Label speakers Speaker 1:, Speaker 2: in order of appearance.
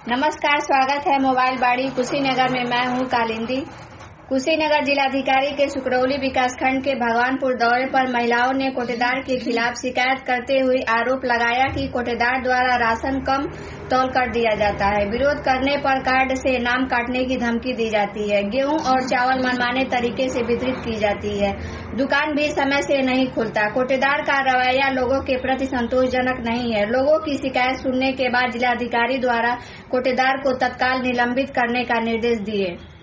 Speaker 1: नमस्कार, स्वागत है मोबाइल बाड़ी कुशीनगर में। मैं हूं कालिंदी। कुशीनगर जिलाधिकारी के सुकरौली विकासखंड के भगवानपुर दौरे पर महिलाओं ने कोटेदार के खिलाफ शिकायत करते हुए आरोप लगाया कि कोटेदार द्वारा राशन कम तौल कर दिया जाता है। विरोध करने पर कार्ड से नाम काटने की धमकी दी जाती है। गेहूं और चावल मनमाने तरीके से वितरित की जाती है। दुकान भी समय से नहीं खुलता। कोटेदार का रवैया लोगों के प्रति संतोषजनक नहीं है। लोगों की शिकायत सुनने के बाद जिलाधिकारी द्वारा कोटेदार को तत्काल निलंबित करने का निर्देश दिए।